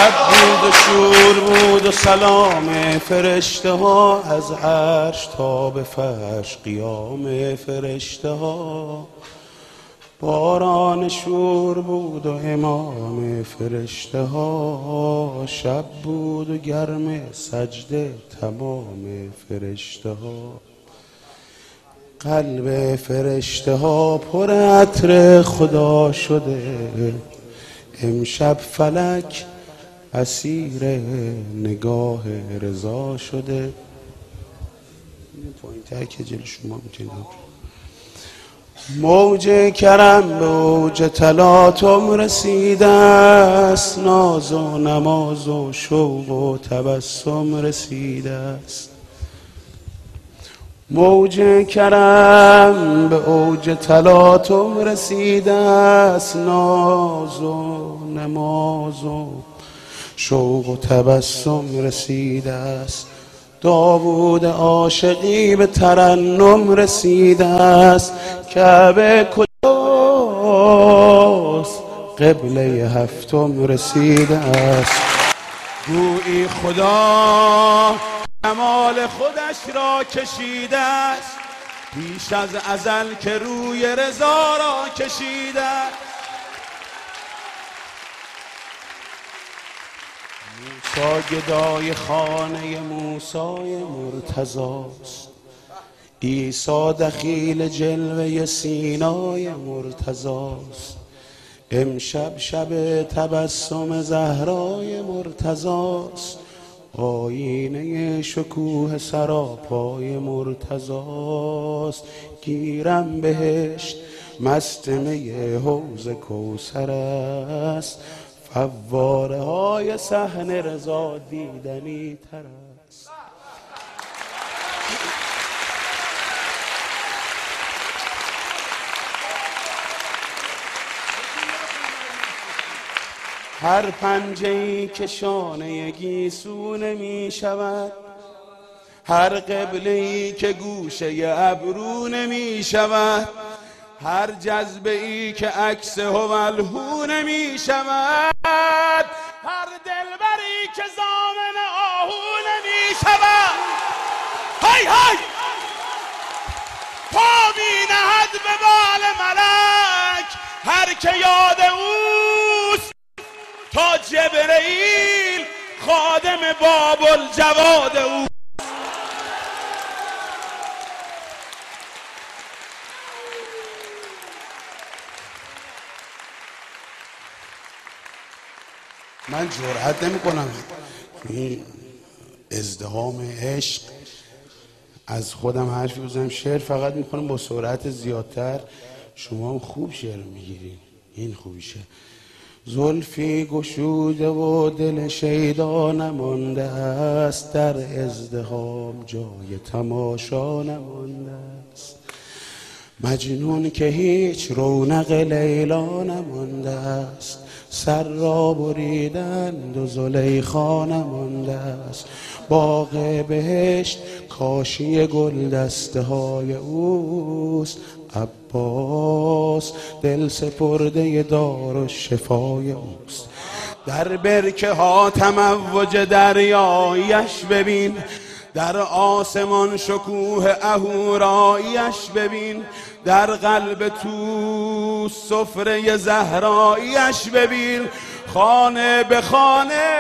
شب بود و شور بود و سلام فرشته ها، از عرش تا به فرش قیام فرشته ها. باران شور بود و امام فرشته ها، شب بود و گرم سجده تمام فرشته ها. قلب فرشته ها پر عطر خدا شده، امشب فلک اسیر نگاه رضا شده. پایین‌تر که جلو شما میتونم. موج کرم به اوج تلاطم رسیده است، ناز و نماز و شوق و تبسم رسیده است. موج کرم به اوج تلاطم رسیده است، ناز و نماز و شوق و تبسم رسیده است. داوود عاشقی به ترنم رسیده است، کعبه کجاست قبله هفتم رسیده است. گویی خدا کمال خودش را کشیده است، پیش از ازل که روی رضا را کشیده است. موسی گدای خانه موسی مرتضاست، عیسی دخیل جلوه سینای مرتضاست. امشب شب تبسم زهرای مرتضاست، آینه شکوه سراپای مرتضاست. گیرم بهشت مست می حوض کوثر است، فواره های صحن رضا دیدنی تر است. هر پنجه‌ای که شانه گیسو نمی شود، هر قبله‌ای که گوشه ابرو نمی شود، هر جذبه‌ای که عکس هوالهو نمی شود، هر دلبری که ضامن آهو نمی شود. های های پا می نهد به بال ملک هر که یاد اوست، تا جبرئیل خادم باب الجواد او. من جرئت نمی کنم این ازدحام عشق از خودم حرفی بزنم. شعر فقط میکنم با سرعت زیادتر، شما هم خوب شعر میگیرین، این خوبیشه. زلفی گشوده و دل شیدا نمانده است، در ازدحام جای تماشا نمانده است. مجنون که هیچ رونق لیلا نمانده است، سر را بریدند و زلیخا نمانده است. باغ بهشت کاشی گل دسته های اوست، عباس دل سپرده دار و شفای اوست. در برکه ها تموج دریایش ببین، در آسمان شکوه اهورایش ببین، در قلب تو سفره زهرایش ببین. خانه به خانه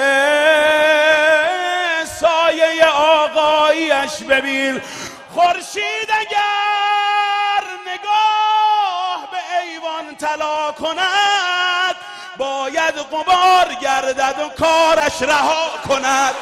سایه آقایش ببین. خورشید اگر نگاه به ایوان طلا کند، باید غبار گردد و کارش رها کند.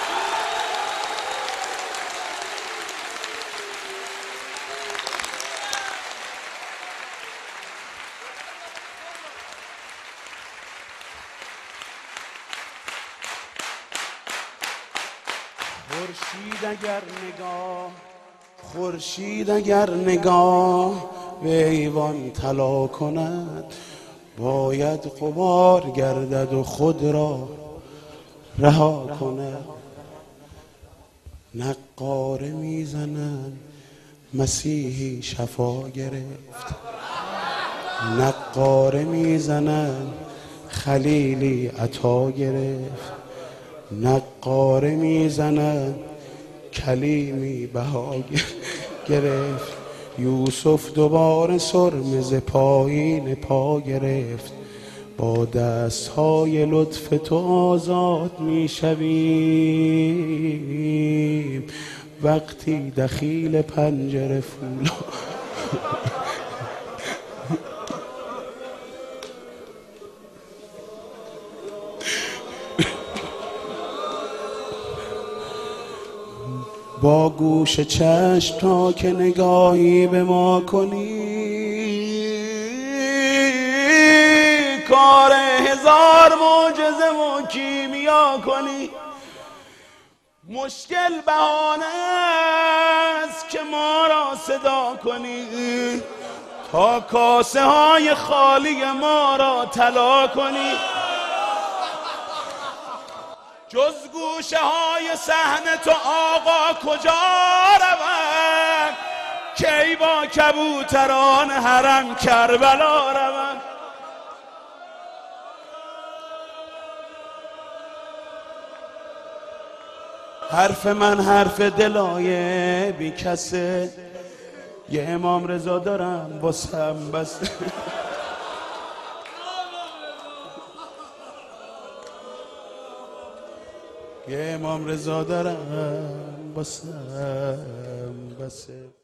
خورشید اگر نگاه به ایوان طلا کند، باید غبار گردد و خود را رها کند. نقاره میزنن مسیحی شفا گرفت، نقاره میزنن خلیلی عطا گرفت، نقاره میزند کلیمی بها گرفت. یوسف دوباره سرمه ز پایین پا گرفت، با دستهای لطف تو آزاد میشویم. وقتی دخیل پنجره فولا با گوش چشم تا که نگاهی به ما کنی، کار هزار معجزه و کیمیا کنی. مشکل بهانه است که ما را صدا کنی، تا کاسه های خالی ما را طلا کنی. جز گوشه های صحنه تو آقا کجا روند، کی با کبوتران حرم کربلا روند. حرف من حرف دلای بی کسه، یه امام رضا دارم واسم بس. یه امام رضا دارم واسم بسه.